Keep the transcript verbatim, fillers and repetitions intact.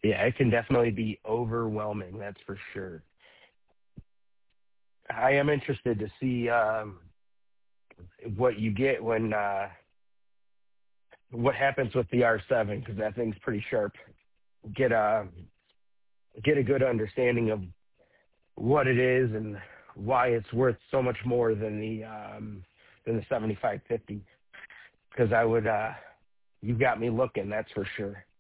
Yeah, it can definitely be overwhelming. That's for sure. I am interested to see um, what you get when uh, what happens with the R seven because that thing's pretty sharp. Get a get a good understanding of what it is and why it's worth so much more than the um, than the seventy-five fifty. Because I would, uh, you got me looking. That's for sure.